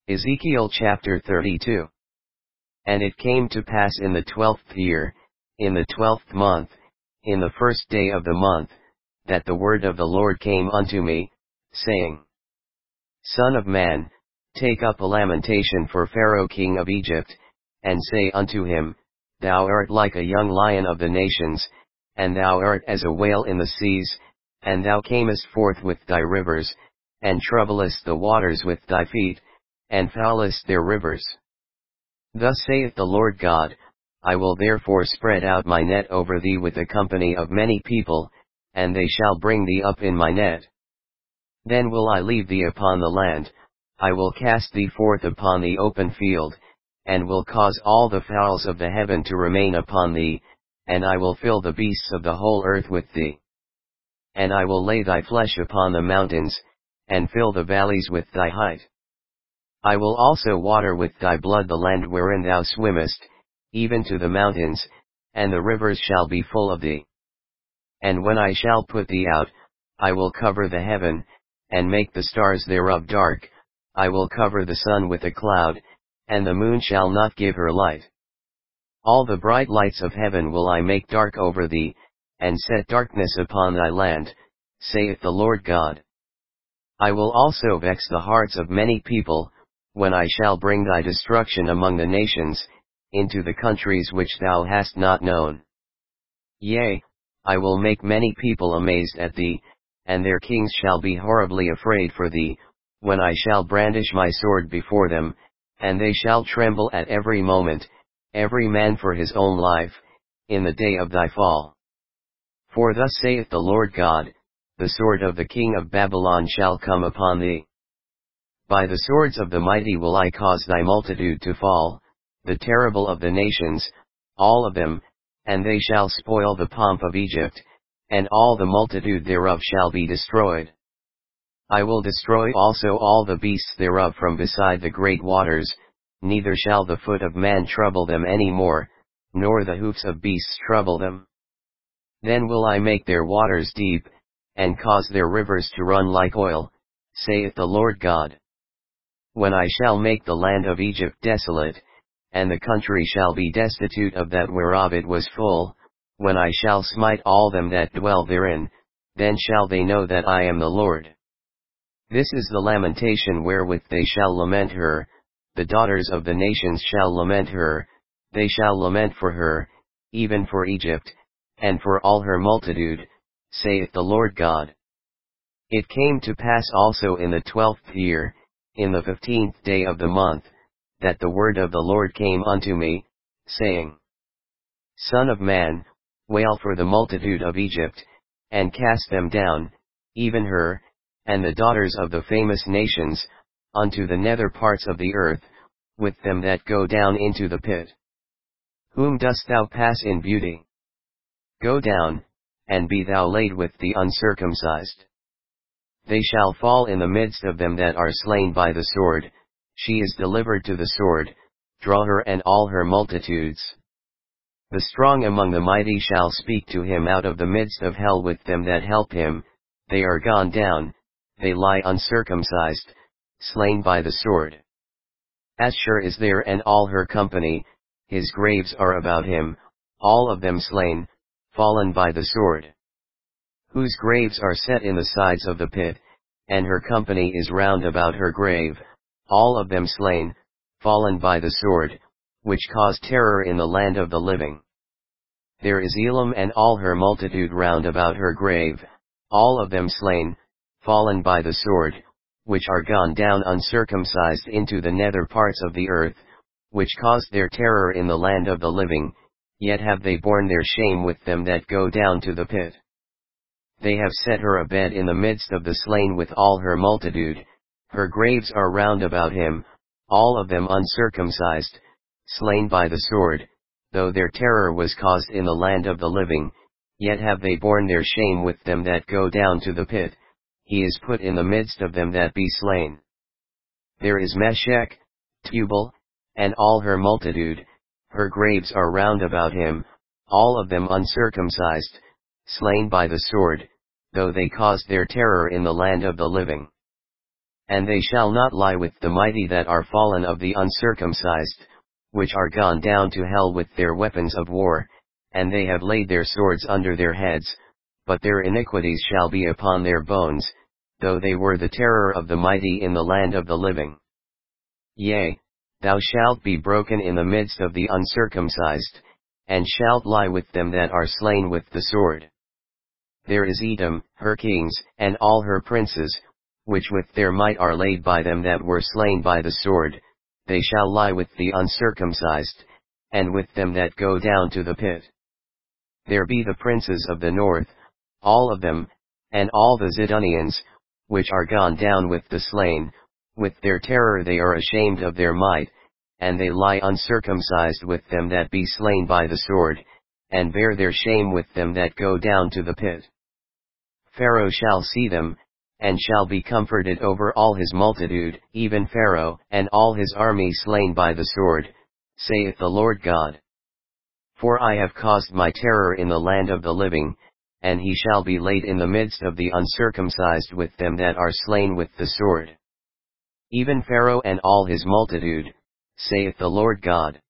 Ezekiel chapter 32. And it came to pass in the 12th year, in the 12th month, in the first day of the month, that the word of the Lord came unto me, saying, Son of man, take up a lamentation for Pharaoh king of Egypt, and say unto him, Thou art like a young lion of the nations, and thou art as a whale in the seas, and thou camest forth with thy rivers, and troublest the waters with thy feet, and foulest their rivers. Thus saith the Lord God, I will therefore spread out my net over thee with a company of many people, and they shall bring thee up in my net. Then will I leave thee upon the land, I will cast thee forth upon the open field, and will cause all the fowls of the heaven to remain upon thee, and I will fill the beasts of the whole earth with thee. And I will lay thy flesh upon the mountains, and fill the valleys with thy height. I will also water with thy blood the land wherein thou swimmest, even to the mountains, and the rivers shall be full of thee. And when I shall put thee out, I will cover the heaven, and make the stars thereof dark, I will cover the sun with a cloud, and the moon shall not give her light. All the bright lights of heaven will I make dark over thee, and set darkness upon thy land, saith the Lord God. I will also vex the hearts of many people, when I shall bring thy destruction among the nations, into the countries which thou hast not known. Yea, I will make many people amazed at thee, and their kings shall be horribly afraid for thee, when I shall brandish my sword before them, and they shall tremble at every moment, every man for his own life, in the day of thy fall. For thus saith the Lord God, the sword of the king of Babylon shall come upon thee. By the swords of the mighty will I cause thy multitude to fall, the terrible of the nations, all of them, and they shall spoil the pomp of Egypt, and all the multitude thereof shall be destroyed. I will destroy also all the beasts thereof from beside the great waters, neither shall the foot of man trouble them any more, nor the hoofs of beasts trouble them. Then will I make their waters deep, and cause their rivers to run like oil, saith the Lord God. When I shall make the land of Egypt desolate, and the country shall be destitute of that whereof it was full, when I shall smite all them that dwell therein, then shall they know that I am the Lord. This is the lamentation wherewith they shall lament her, the daughters of the nations shall lament her, they shall lament for her, even for Egypt, and for all her multitude, saith the Lord God. It came to pass also in the 12th year, in the 15th day of the month, that the word of the Lord came unto me, saying, Son of man, wail for the multitude of Egypt, and cast them down, even her, and the daughters of the famous nations, unto the nether parts of the earth, with them that go down into the pit. Whom dost thou pass in beauty? Go down, and be thou laid with the uncircumcised. They shall fall in the midst of them that are slain by the sword, she is delivered to the sword, draw her and all her multitudes. The strong among the mighty shall speak to him out of the midst of hell with them that help him, they are gone down, they lie uncircumcised, slain by the sword. Ashur is there and all her company, his graves are about him, all of them slain, fallen by the sword. Whose graves are set in the sides of the pit, and her company is round about her grave, all of them slain, fallen by the sword, which caused terror in the land of the living. There is Elam and all her multitude round about her grave, all of them slain, fallen by the sword, which are gone down uncircumcised into the nether parts of the earth, which caused their terror in the land of the living, yet have they borne their shame with them that go down to the pit. They have set her a bed in the midst of the slain with all her multitude, her graves are round about him, all of them uncircumcised, slain by the sword, though their terror was caused in the land of the living, yet have they borne their shame with them that go down to the pit, he is put in the midst of them that be slain. There is Meshech, Tubal, and all her multitude, her graves are round about him, all of them uncircumcised, slain by the sword, though they caused their terror in the land of the living. And they shall not lie with the mighty that are fallen of the uncircumcised, which are gone down to hell with their weapons of war, and they have laid their swords under their heads, but their iniquities shall be upon their bones, though they were the terror of the mighty in the land of the living. Yea, thou shalt be broken in the midst of the uncircumcised, and shalt lie with them that are slain with the sword. There is Edom, her kings, and all her princes, which with their might are laid by them that were slain by the sword, they shall lie with the uncircumcised, and with them that go down to the pit. There be the princes of the north, all of them, and all the Zidonians, which are gone down with the slain, with their terror they are ashamed of their might, and they lie uncircumcised with them that be slain by the sword, and bear their shame with them that go down to the pit. Pharaoh shall see them, and shall be comforted over all his multitude, even Pharaoh and all his army slain by the sword, saith the Lord God. For I have caused my terror in the land of the living, and he shall be laid in the midst of the uncircumcised with them that are slain with the sword. Even Pharaoh and all his multitude, saith the Lord God.